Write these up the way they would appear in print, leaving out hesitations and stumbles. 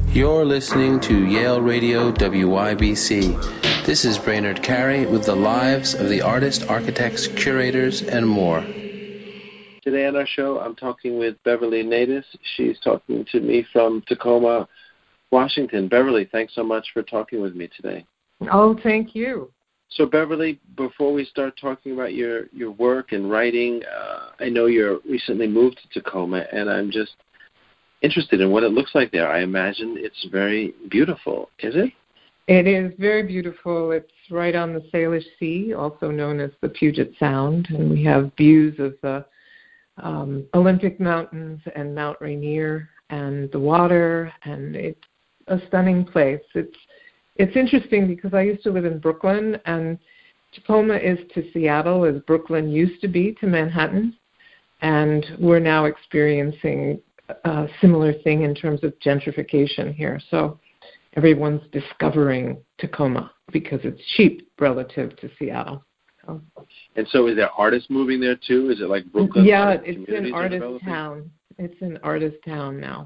You're listening to Yale Radio WYBC. This is Brainerd Carey with the lives of the artists, architects, curators, and more. Today on our show, I'm talking with Beverly Natus. She's talking to me from Tacoma, Washington. Beverly, thanks so much for talking with me today. Oh, thank you. So, Beverly, before we start talking about your work and writing, I know you're recently moved to Tacoma, and I'm just interested in what it looks like there. I imagine it's very beautiful. Is it? It is very beautiful. It's right on the Salish Sea, also known as the Puget Sound, and we have views of the Olympic Mountains and Mount Rainier and the water, and it's a stunning place. It's interesting because I used to live in Brooklyn, and Tacoma is to Seattle as Brooklyn used to be to Manhattan, and we're now experiencing a similar thing in terms of gentrification here. So everyone's discovering Tacoma because it's cheap relative to Seattle. So. And so is there artists moving there too? Is it like Brooklyn? Yeah, it's an artist town. It's an artist town now.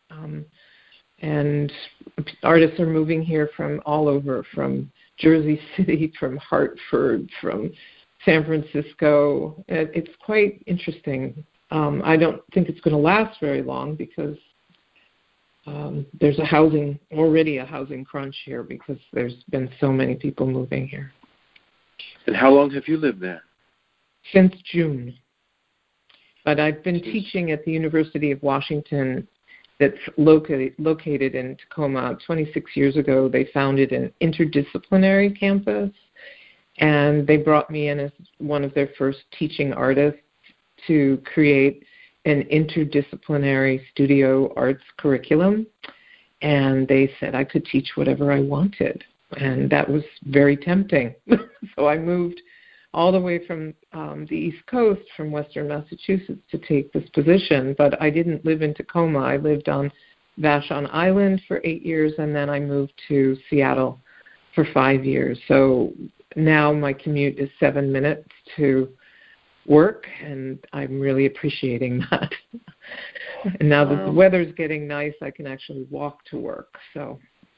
And artists are moving here from all over, from Jersey City, from Hartford, from San Francisco. It's quite interesting. I don't think it's going to last very long because there's already a housing crunch here because there's been so many people moving here. And how long have you lived there? Since June. But I've been teaching at the University of Washington that's located in Tacoma. 26 years ago, they founded an interdisciplinary campus, and they brought me in as one of their first teaching artists to create an interdisciplinary studio arts curriculum. And they said I could teach whatever I wanted, and that was very tempting. So I moved all the way from the East Coast, from Western Massachusetts, to take this position. But I didn't live in Tacoma. I lived on Vashon Island for 8 years, and then I moved to Seattle for 5 years. So now my commute is 7 minutes to work, and I'm really appreciating that. And now that the weather's getting nice, I can actually walk to work. So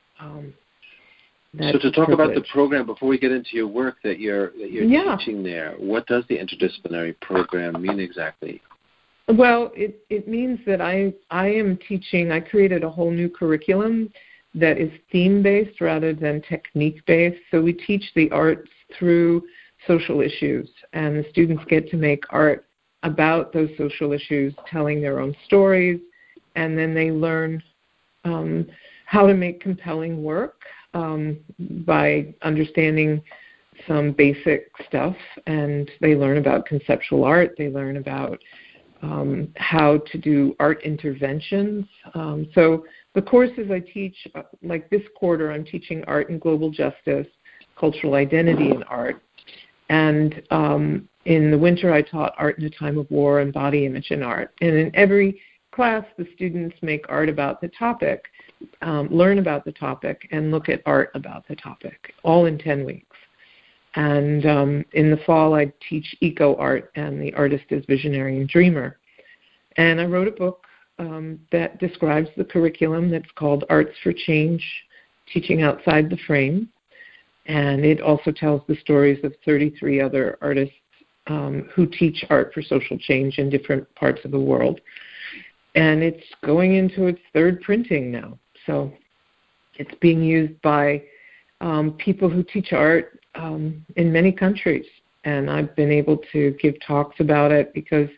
to talk about the program before we get into your work that you're teaching there, what does the interdisciplinary program mean exactly? Well, it means that I am teaching. I created a whole new curriculum that is theme-based rather than technique-based. So we teach the arts through social issues, and the students get to make art about those social issues, telling their own stories, and then they learn how to make compelling work by understanding some basic stuff, and they learn about conceptual art. They learn about how to do art interventions. So the courses I teach, like this quarter, I'm teaching art and global justice, cultural identity in art. And in the winter, I taught art in a time of war and body image in art. And in every class, the students make art about the topic, learn about the topic, and look at art about the topic, all in 10 weeks. And in the fall, I teach eco art, and the artist is visionary and dreamer. And I wrote a book that describes the curriculum that's called Arts for Change, Teaching Outside the Frame. And it also tells the stories of 33 other artists who teach art for social change in different parts of the world. And it's going into its third printing now. So it's being used by people who teach art in many countries. And I've been able to give talks about it because,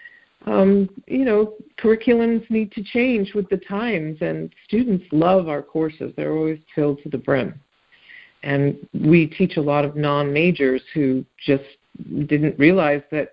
curriculums need to change with the times. And students love our courses. They're always filled to the brim. And we teach a lot of non-majors who just didn't realize that,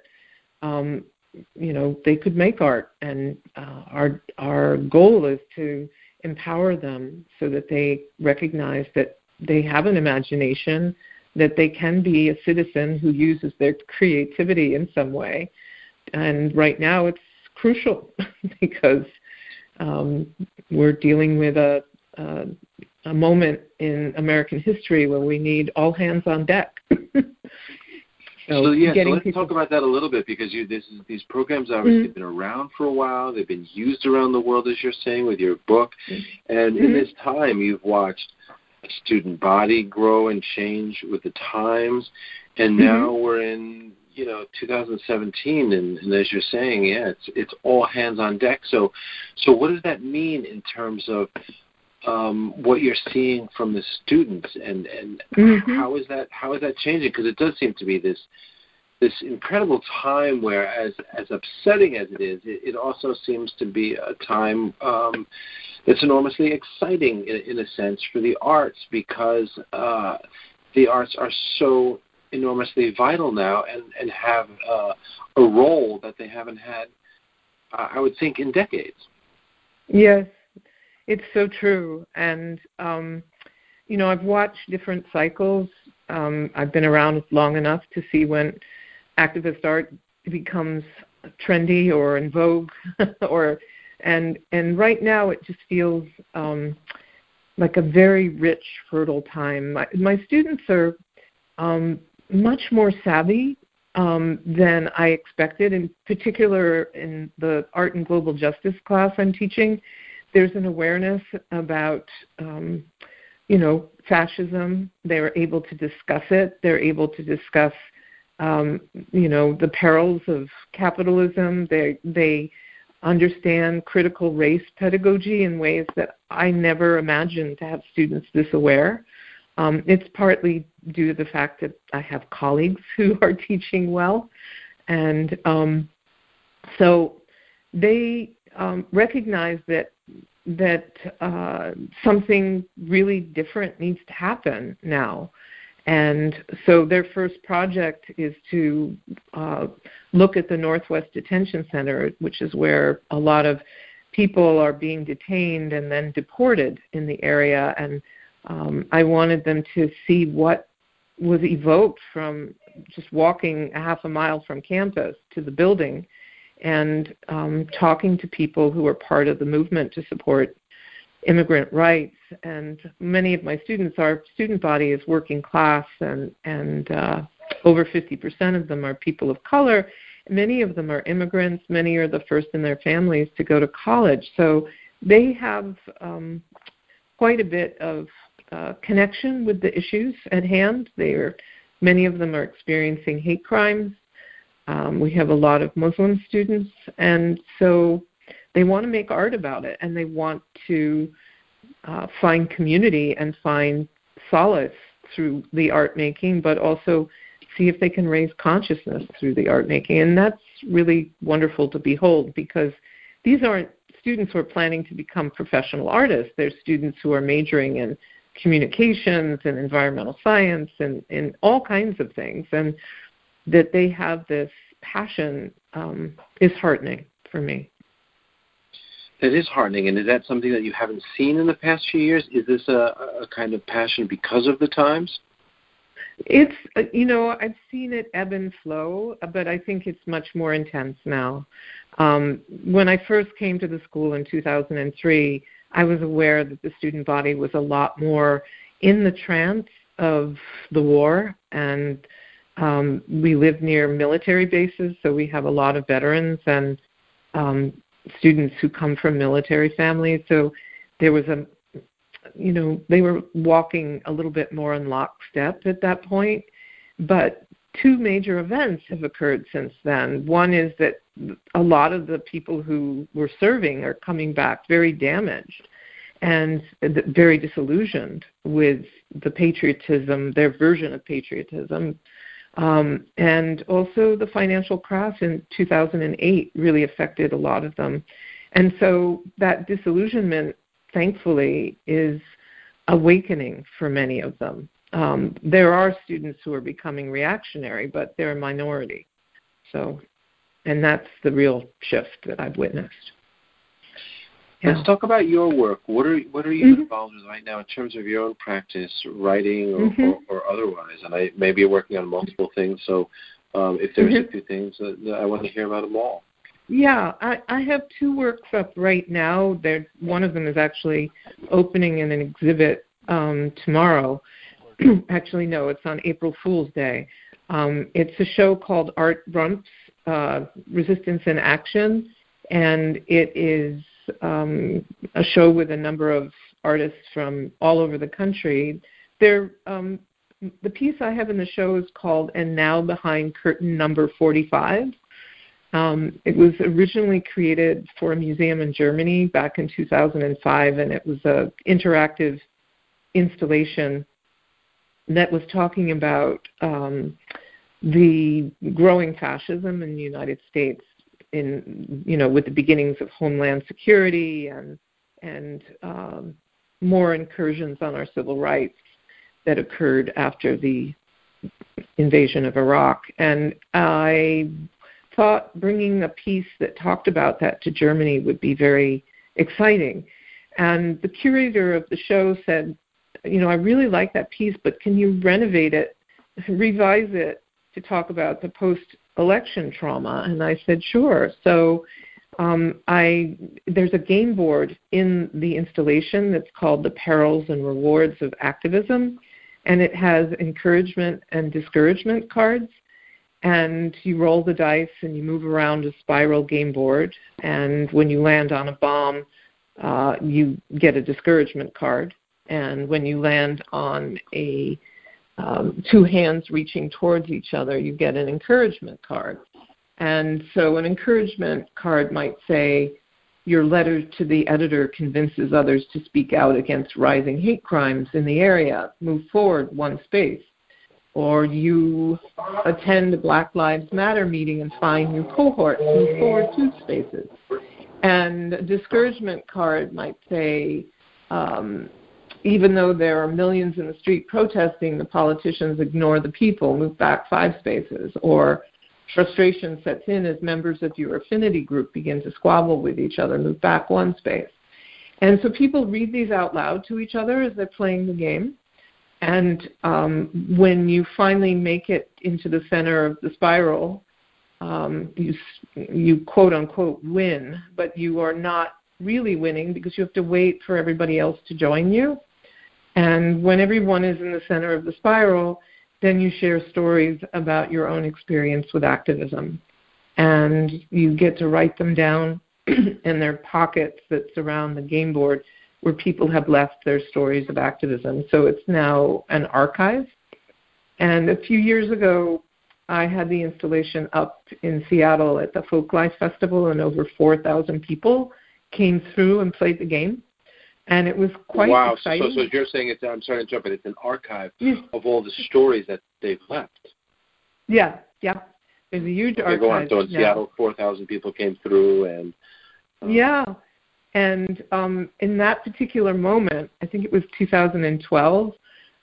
they could make art. And our goal is to empower them so that they recognize that they have an imagination, that they can be a citizen who uses their creativity in some way. And right now it's crucial because we're dealing with a moment in American history where we need all hands on deck. So let's talk about that a little bit, because these programs obviously have been around for a while. They've been used around the world, as you're saying, with your book. And in this time, you've watched a student body grow and change with the times. And now we're in 2017, and as you're saying, it's all hands on deck. So what does that mean in terms of what you're seeing from the students, and how is that changing? Because it does seem to be this incredible time where, as upsetting as it is, it also seems to be a time that's enormously exciting in a sense for the arts, because the arts are so enormously vital now and have a role that they haven't had, I would think, in decades. Yes. It's so true. And, I've watched different cycles. I've been around long enough to see when activist art becomes trendy or in vogue, and right now it just feels like a very rich, fertile time. My students are much more savvy than I expected, in particular in the Art and Global Justice class I'm teaching. There's an awareness about, fascism. They're able to discuss it. They're able to discuss, the perils of capitalism. They understand critical race pedagogy in ways that I never imagined to have students this aware. It's partly due to the fact that I have colleagues who are teaching well. And so they recognize that something really different needs to happen now. And so their first project is to look at the Northwest Detention Center, which is where a lot of people are being detained and then deported in the area. And I wanted them to see what was evoked from just walking a half a mile from campus to the building and talking to people who are part of the movement to support immigrant rights. And many of my students, our student body is working class, and over 50% of them are people of color. Many of them are immigrants. Many are the first in their families to go to college. So they have quite a bit of connection with the issues at hand. Many of them are experiencing hate crimes. We have a lot of Muslim students, and so they want to make art about it, and they want to find community and find solace through the art making, but also see if they can raise consciousness through the art making. And that's really wonderful to behold, because these aren't students who are planning to become professional artists. They're students who are majoring in communications and environmental science and in all kinds of things. And that they have this passion is heartening for me. That is heartening. And is that something that you haven't seen in the past few years? Is this a kind of passion because of the times? It's, I've seen it ebb and flow, but I think it's much more intense now. When I first came to the school in 2003, I was aware that the student body was a lot more in the trance of the war, and we live near military bases, so we have a lot of veterans and students who come from military families. So there was they were walking a little bit more in lockstep at that point. But two major events have occurred since then. One is that a lot of the people who were serving are coming back very damaged and very disillusioned with the patriotism, their version of patriotism. And also the financial crash in 2008 really affected a lot of them. And so that disillusionment, thankfully, is awakening for many of them. There are students who are becoming reactionary, but they're a minority. So, and that's the real shift that I've witnessed. Yeah. Let's talk about your work. What are you involved with right now in terms of your own practice, writing or otherwise? And maybe you're working on multiple things, so if there's a few things, I want to hear about them all. Yeah, I have two works up right now. One of them is actually opening in an exhibit tomorrow. Actually, no, it's on April Fool's Day. It's a show called Art Rumps, Resistance in Action, and it is a show with a number of artists from all over the country. The piece I have in the show is called "And Now Behind Curtain Number 45." It was originally created for a museum in Germany back in 2005, and it was an interactive installation that was talking about the growing fascism in the United States, with the beginnings of Homeland Security and more incursions on our civil rights that occurred after the invasion of Iraq. And I thought bringing a piece that talked about that to Germany would be very exciting. And the curator of the show said, I really like that piece, but can you renovate it, revise it to talk about the post-election trauma? And I said, sure. So there's a game board in the installation that's called The Perils and Rewards of Activism, and it has encouragement and discouragement cards. And you roll the dice and you move around a spiral game board, and when you land on a bomb, you get a discouragement card. And when you land on a two hands reaching towards each other, you get an encouragement card. And so an encouragement card might say, your letter to the editor convinces others to speak out against rising hate crimes in the area. Move forward one space. Or you attend a Black Lives Matter meeting and find new cohorts. Move forward 2 spaces. And a discouragement card might say, even though there are millions in the street protesting, the politicians ignore the people. Move back 5 spaces. Or frustration sets in as members of your affinity group begin to squabble with each other. Move back 1 space. And so people read these out loud to each other as they're playing the game. And when you finally make it into the center of the spiral, you quote-unquote win, but you are not really winning because you have to wait for everybody else to join you. And when everyone is in the center of the spiral, then you share stories about your own experience with activism. And you get to write them down, and there are pockets that surround the game board where people have left their stories of activism. So it's now an archive. And a few years ago, I had the installation up in Seattle at the Folklife Festival, and over 4,000 people came through and played the game. And it was quite exciting. Wow, so you're saying I'm sorry to interrupt, but it's an archive of all the stories that they've left. Yeah. There's a huge archive. Go on. So in Seattle, 4,000 people came through, and... Yeah. And in that particular moment, I think it was 2012,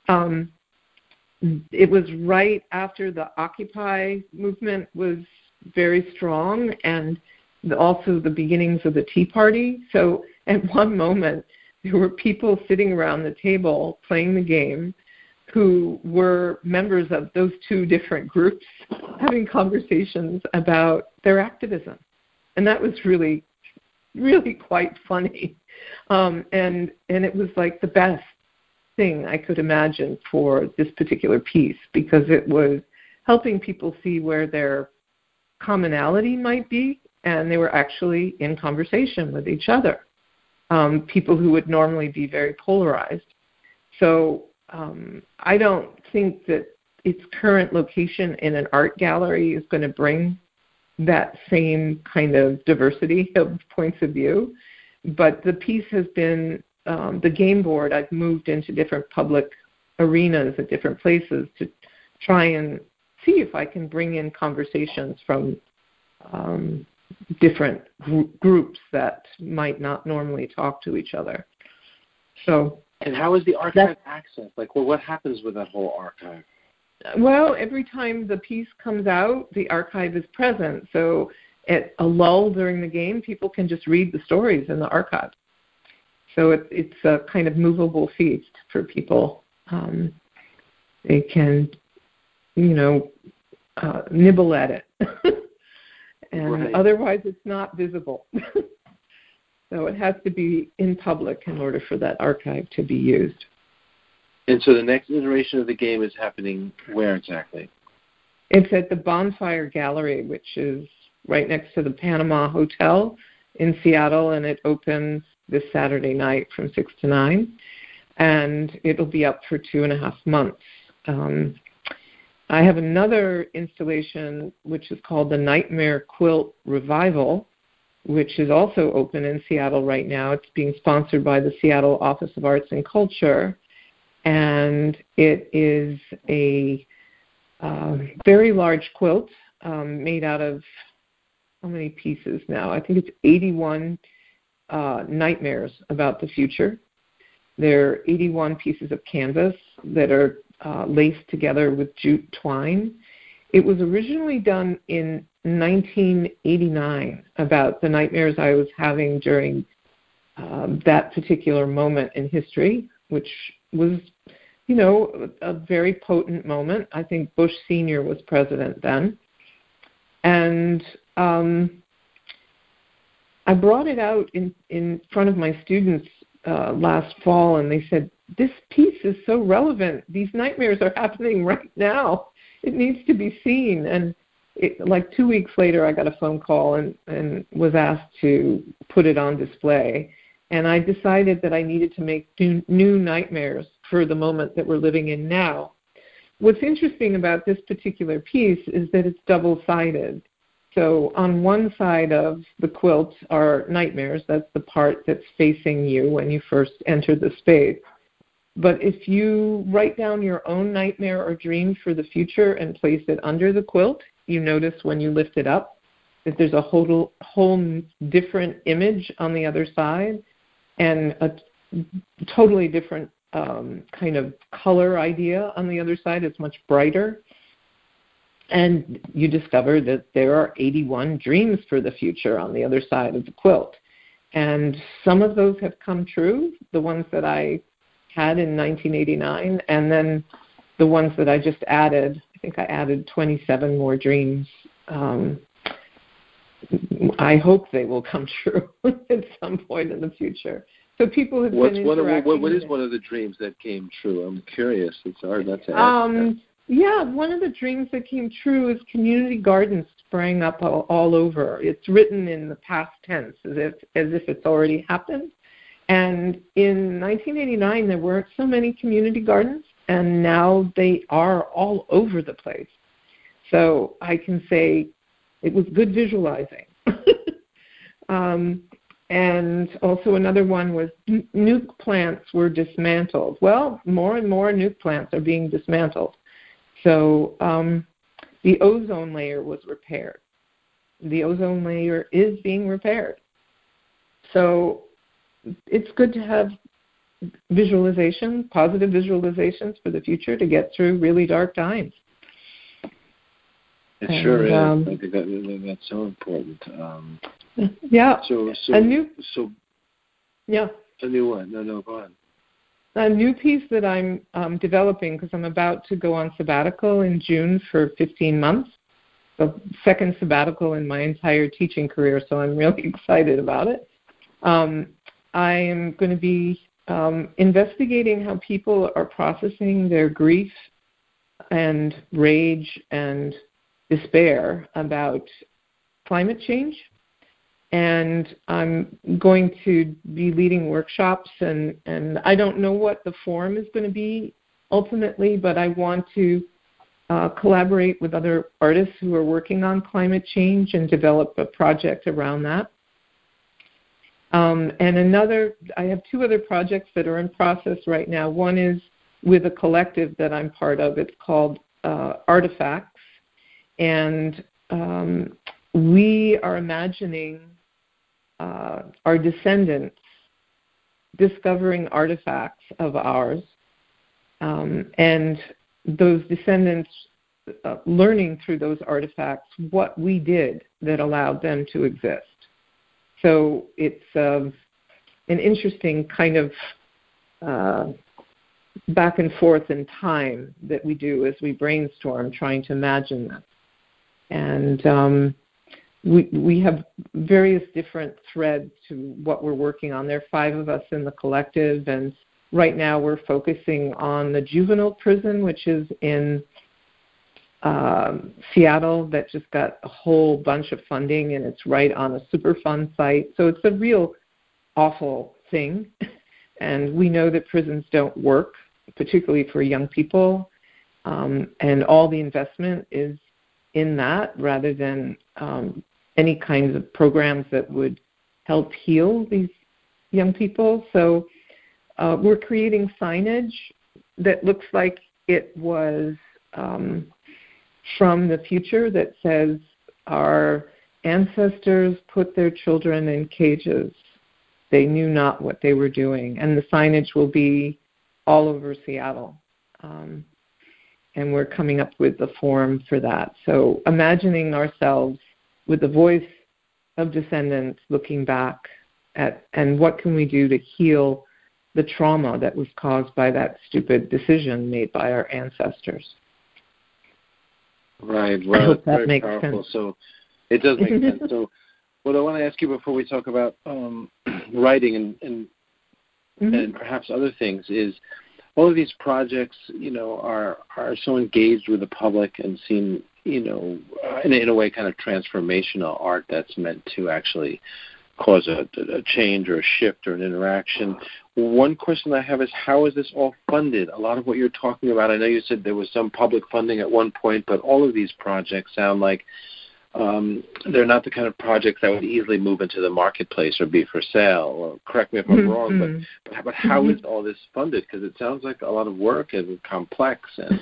it was right after the Occupy movement was very strong, and also the beginnings of the Tea Party. So at one moment, there were people sitting around the table playing the game who were members of those 2 different groups having conversations about their activism. And that was really quite funny. And it was like the best thing I could imagine for this particular piece, because it was helping people see where their commonality might be, and they were actually in conversation with each other, people who would normally be very polarized. So I don't think that its current location in an art gallery is going to bring that same kind of diversity of points of view. But the piece has been, the game board, I've moved into different public arenas at different places to try and see if I can bring in conversations from different groups that might not normally talk to each other. So. And how is the archive accessed? Like, well, what happens with that whole archive? Well, every time the piece comes out, the archive is present. So at a lull during the game, people can just read the stories in the archive. So it's a kind of movable feast for people. They can, nibble at it. And right. Otherwise it's not visible. So it has to be in public in order for that archive to be used. And so the next iteration of the game is happening where exactly? It's at the Bonfire Gallery, which is right next to the Panama Hotel in Seattle, and it opens this Saturday night from 6 to 9, and it'll be up for 2.5 months. I have another installation which is called the Nightmare Quilt Revival, which is also open in Seattle right now. It's being sponsored by the Seattle Office of Arts and Culture, and it is a very large quilt made out of, how many pieces now? I think it's 81 nightmares about the future. There are 81 pieces of canvas that are laced together with jute twine. It was originally done in 1989 about the nightmares I was having during that particular moment in history, which was, you know, a very potent moment. I think Bush Sr. was president then. And I brought it out in front of my students last fall, and they said, this piece is so relevant. These nightmares are happening right now. It needs to be seen. And like 2 weeks later, I got a phone call and was asked to put it on display. And I decided that I needed to make new nightmares for the moment that we're living in now. What's interesting about this particular piece is that it's double-sided. So on one side of the quilt are nightmares. That's the part that's facing you when you first enter the space. But if you write down your own nightmare or dream for the future and place it under the quilt, you notice when you lift it up that there's a whole different image on the other side and a totally different kind of color idea on the other side. It's much brighter. And you discover that there are 81 dreams for the future on the other side of the quilt. And some of those have come true, the ones that I had in 1989, and then the ones that I just added. I think I added 27 more dreams. I hope they will come true at some point in the future. So people have been interacting. What is one of the dreams that came true? I'm curious. It's hard not to ask. Yeah, one of the dreams that came true is community gardens sprang up all over. It's written in the past tense as if it's already happened. And in 1989, there weren't so many community gardens, and now they are all over the place. So I can say it was good visualizing. And also another one was nuke plants were dismantled. Well, more and more nuke plants are being dismantled. So the ozone layer was repaired. The ozone layer is being repaired. So it's good to have visualization, positive visualizations for the future to get through really dark times. It sure is. I think that's so important. Yeah. A new one. No, go on. A new piece that I'm developing, because I'm about to go on sabbatical in June for 15 months, the second sabbatical in my entire teaching career, so I'm really excited about it. I am going to be investigating how people are processing their grief and rage and despair about climate change. And I'm going to be leading workshops, and I don't know what the form is going to be ultimately, but I want to collaborate with other artists who are working on climate change and develop a project around that. And I have two other projects that are in process right now. One is with a collective that I'm part of. It's called Artifacts. And we are imagining our descendants discovering artifacts of ours, and those descendants learning through those artifacts what we did that allowed them to exist. So it's an interesting kind of back and forth in time that we do as we brainstorm trying to imagine this. And we have various different threads to what we're working on. There are 5 of us in the collective, and right now we're focusing on the juvenile prison, which is in Seattle that just got a whole bunch of funding, and it's right on a Superfund site. So it's a real awful thing. And we know that prisons don't work, particularly for young people. And all the investment is in that rather than any kinds of programs that would help heal these young people. So we're creating signage that looks like it was from the future, that says our ancestors put their children in cages. They knew not what they were doing. And the signage will be all over Seattle. And we're coming up with the form for that. So imagining ourselves with the voice of descendants looking back at, and what can we do to heal the trauma that was caused by that stupid decision made by our ancestors. Right. I hope that very makes powerful. sense. So it does make sense. So what I want to ask you before we talk about writing and perhaps other things is, all of these projects, are so engaged with the public and seem, in a way, kind of transformational art that's meant to actually cause a change or a shift or an interaction. One question I have is, how is this all funded? A lot of what you're talking about, I know you said there was some public funding at one point, but all of these projects sound like they're not the kind of projects that would easily move into the marketplace or be for sale. Or correct me if I'm wrong, but how is all this funded? Because it sounds like a lot of work and complex. And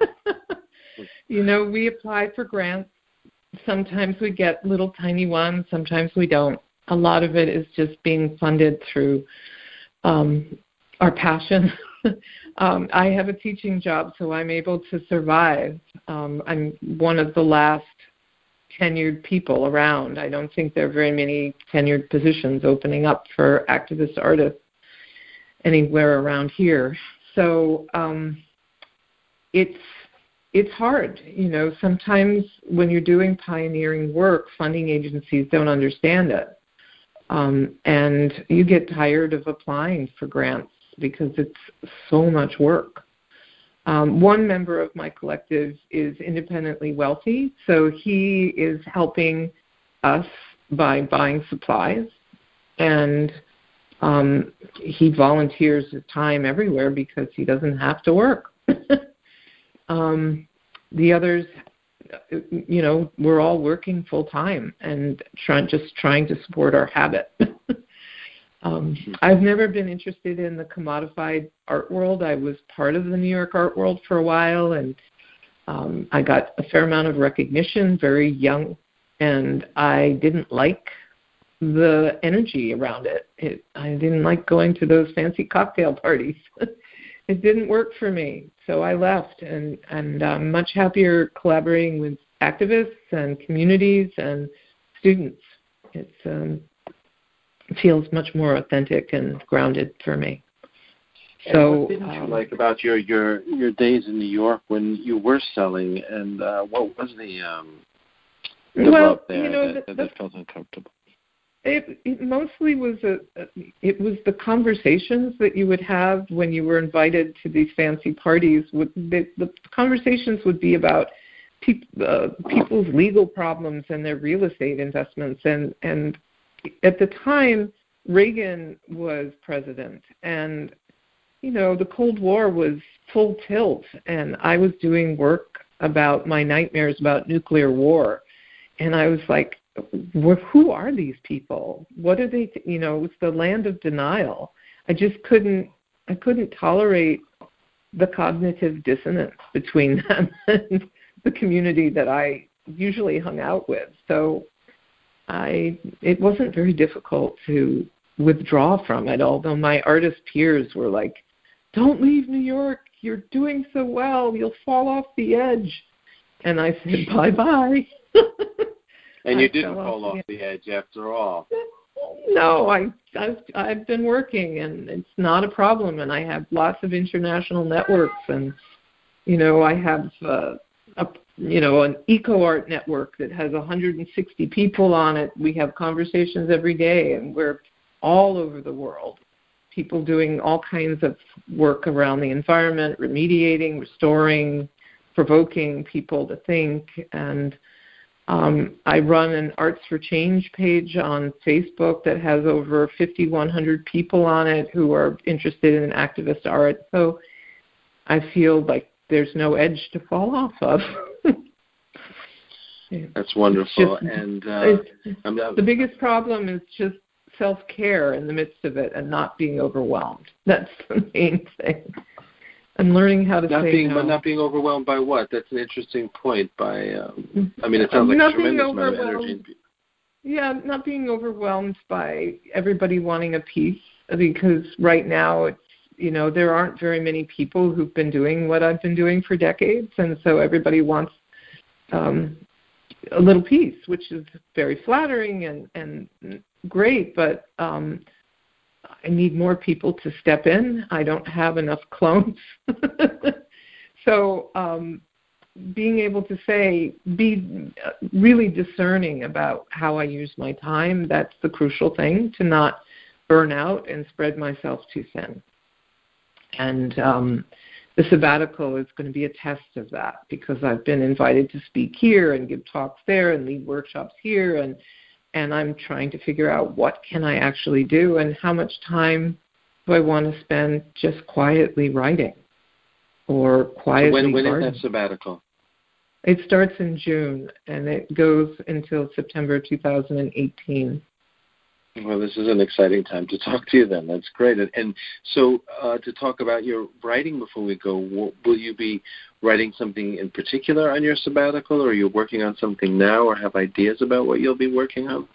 we apply for grants. Sometimes we get little tiny ones. Sometimes we don't. A lot of it is just being funded through our passion. I have a teaching job, so I'm able to survive. I'm one of the last tenured people around. I don't think there are very many tenured positions opening up for activist artists anywhere around here. So it's hard. Sometimes when you're doing pioneering work, funding agencies don't understand it. And you get tired of applying for grants because it's so much work. One member of my collective is independently wealthy, so he is helping us by buying supplies, and he volunteers his time everywhere because he doesn't have to work. The others, we're all working full time and trying to support our habit. I've never been interested in the commodified art world. I was part of the New York art world for a while, and I got a fair amount of recognition very young, and I didn't like the energy around it. I didn't like going to those fancy cocktail parties. It didn't work for me, so I left, and I'm much happier collaborating with activists and communities and students. It feels much more authentic and grounded for me. And so, what didn't you like about your days in New York when you were selling, and what was the rub there that felt uncomfortable? It mostly was it was the conversations that you would have when you were invited to these fancy parties. The conversations would be about people's legal problems and their real estate investments. And at the time, Reagan was president, and the Cold War was full tilt, and I was doing work about my nightmares about nuclear war, and I was like, who are these people? What are they? It was the land of denial. I couldn't tolerate the cognitive dissonance between them and the community that I usually hung out with. So it wasn't very difficult to withdraw from it, although my artist peers were like, don't leave New York. You're doing so well. You'll fall off the edge. And I said, bye-bye. And you didn't fall off the edge after all. No, I've been working, and it's not a problem. And I have lots of international networks, and I have an eco art network that has 160 people on it. We have conversations every day, and we're all over the world. People doing all kinds of work around the environment, remediating, restoring, provoking people to think. And I run an Arts for Change page on Facebook that has over 5,100 people on it who are interested in activist art. So I feel like there's no edge to fall off of. That's wonderful. The biggest problem is just self-care in the midst of it and not being overwhelmed. That's the main thing. And learning how to say no. But not being overwhelmed by what? That's an interesting point. It sounds like a tremendous amount of energy. Yeah, not being overwhelmed by everybody wanting a piece, because right now it's, there aren't very many people who've been doing what I've been doing for decades, and so everybody wants a little piece, which is very flattering and great, but I need more people to step in. I don't have enough clones. So being able to be really discerning about how I use my time, that's the crucial thing, to not burn out and spread myself too thin. And the sabbatical is going to be a test of that, because I've been invited to speak here and give talks there and lead workshops here, and I'm trying to figure out what can I actually do and how much time do I want to spend just quietly writing or quietly When gardening. is that sabbatical? It starts in June, and it goes until September 2018. Well, this is an exciting time to talk to you then. That's great. And so to talk about your writing before we go, will you be writing something in particular on your sabbatical, or are you working on something now, or have ideas about what you'll be working on?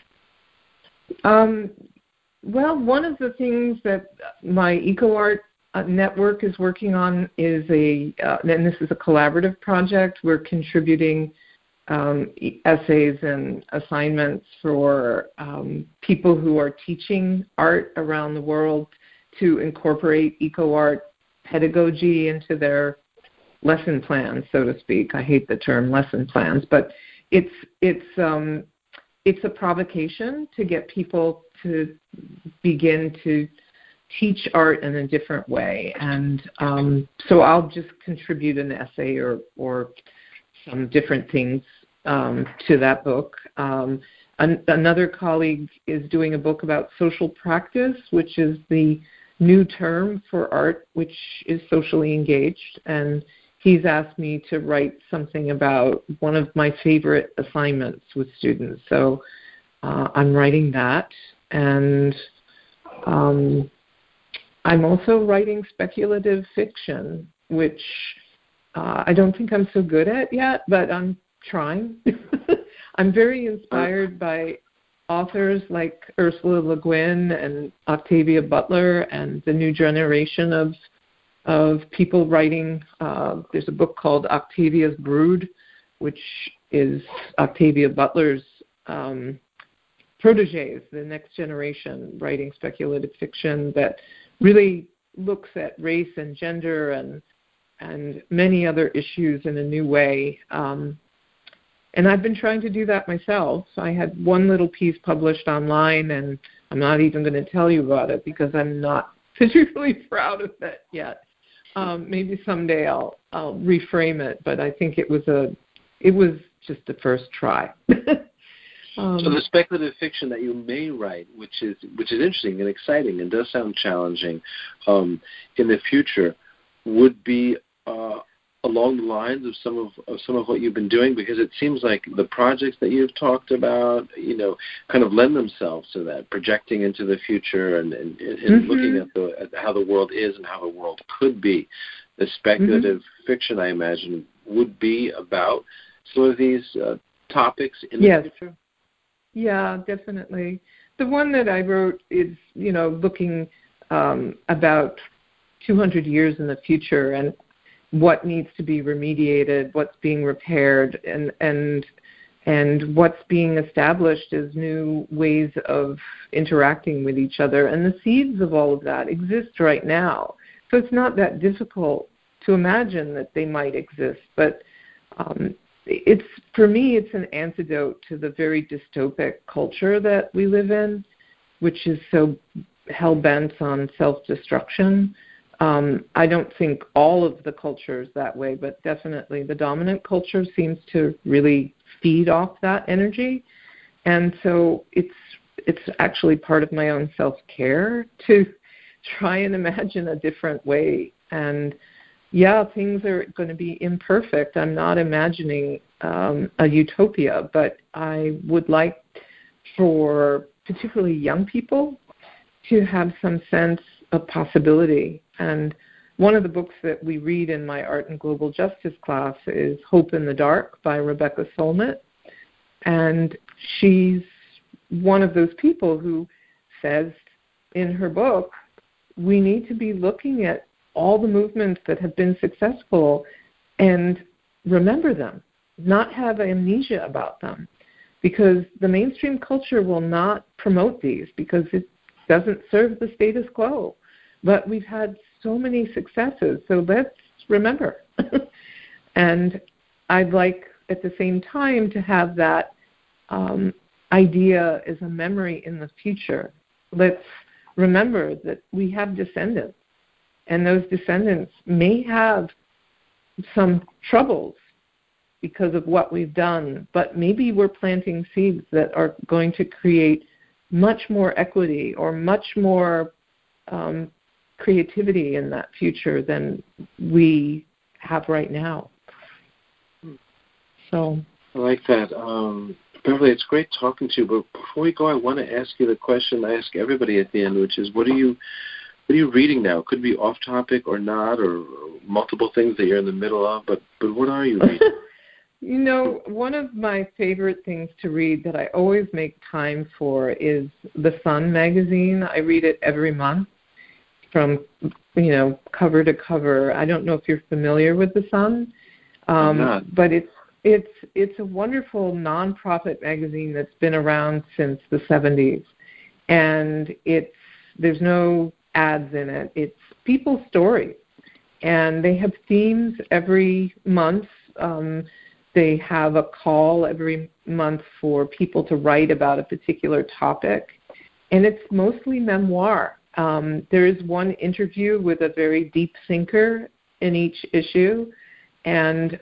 Well, one of the things that my EcoArt network is working on is and this is a collaborative project. We're contributing essays and assignments for people who are teaching art around the world to incorporate EcoArt pedagogy into their lesson plans, so to speak. I hate the term lesson plans, but it's a provocation to get people to begin to teach art in a different way. And so I'll just contribute an essay or some different things to that book. Another colleague is doing a book about social practice, which is the new term for art, which is socially engaged. And he's asked me to write something about one of my favorite assignments with students. So I'm writing that. And I'm also writing speculative fiction, which I don't think I'm so good at yet, but I'm trying. I'm very inspired by authors like Ursula Le Guin and Octavia Butler and the new generation of people writing. There's a book called Octavia's Brood, which is Octavia Butler's proteges, the next generation writing speculative fiction that really looks at race and gender and many other issues in a new way. And I've been trying to do that myself. I had one little piece published online, and I'm not even going to tell you about it because I'm not particularly proud of it yet. Maybe someday I'll reframe it, but I think it was just the first try. So the speculative fiction that you may write, which is interesting and exciting and does sound challenging, in the future, would be along the lines of some of what you've been doing, because it seems like the projects that you've talked about, kind of lend themselves to that, projecting into the future and looking at how the world is and how the world could be. The speculative fiction, I imagine, would be about some of these topics in the future. Yeah, definitely. The one that I wrote is, looking about 200 years in the future and what needs to be remediated, what's being repaired, and what's being established as new ways of interacting with each other. And the seeds of all of that exist right now. So it's not that difficult to imagine that they might exist. But for me, it's an antidote to the very dystopic culture that we live in, which is so hell-bent on self-destruction. I don't think all of the culture is that way, but definitely the dominant culture seems to really feed off that energy. And so it's actually part of my own self-care to try and imagine a different way. And yeah, things are going to be imperfect. I'm not imagining a utopia, but I would like for particularly young people to have some sense of possibility. And one of the books that we read in my Art and Global Justice class is Hope in the Dark by Rebecca Solnit. And she's one of those people who says in her book, we need to be looking at all the movements that have been successful and remember them, not have amnesia about them, because the mainstream culture will not promote these because it doesn't serve the status quo. But we've had so many successes, so let's remember. And I'd like at the same time to have that idea as a memory in the future. Let's remember that we have descendants, and those descendants may have some troubles because of what we've done, but maybe we're planting seeds that are going to create much more equity or much more creativity in that future than we have right now. So I like that. Beverly, it's great talking to you, but before we go, I want to ask you the question I ask everybody at the end, which is, what are you reading now? It could be off topic or not, or multiple things that you're in the middle of, but what are you reading? You know, one of my favorite things to read that I always make time for is The Sun magazine. I read it every month from, cover to cover. I don't know if you're familiar with The Sun, I'm not. But it's a wonderful nonprofit magazine that's been around since the 70s, and there's no ads in it. It's people's stories, and they have themes every month. They have a call every month for people to write about a particular topic, and it's mostly memoir. There is one interview with a very deep thinker in each issue, and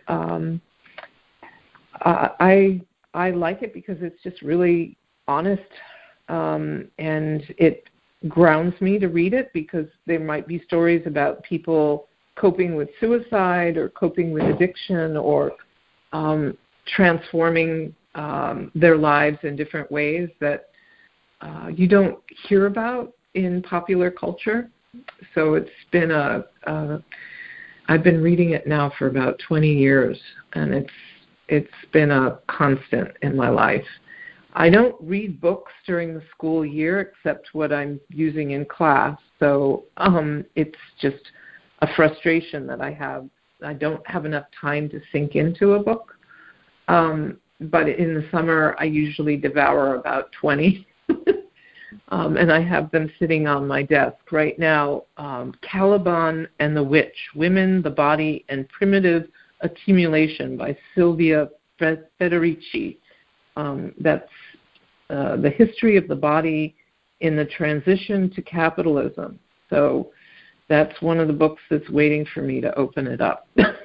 I like it because it's just really honest, and it grounds me to read it, because there might be stories about people coping with suicide or coping with addiction or transforming their lives in different ways that you don't hear about in popular culture. So it's been I've been reading it now for about 20 years, and it's been a constant in my life. I don't read books during the school year except what I'm using in class, so it's just a frustration that I have. I don't have enough time to sink into a book, but in the summer I usually devour about 20, and I have them sitting on my desk. Right now, Caliban and the Witch, Women, the Body, and Primitive Accumulation by Silvia Federici. That's the history of the body in the transition to capitalism. So that's one of the books that's waiting for me to open it up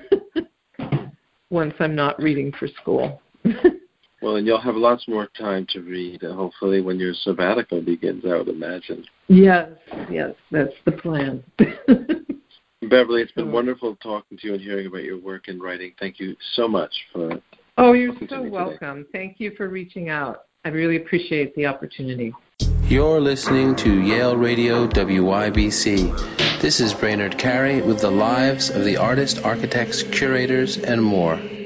once I'm not reading for school. Well, and you'll have lots more time to read, hopefully, when your sabbatical begins, I would imagine. Yes, that's the plan. Beverly, it's been wonderful talking to you and hearing about your work and writing. Thank you so much for you're so welcome. Today. Thank you for reaching out. I really appreciate the opportunity. You're listening to Yale Radio WYBC. This is Brainerd Carey with the lives of the artists, architects, curators, and more.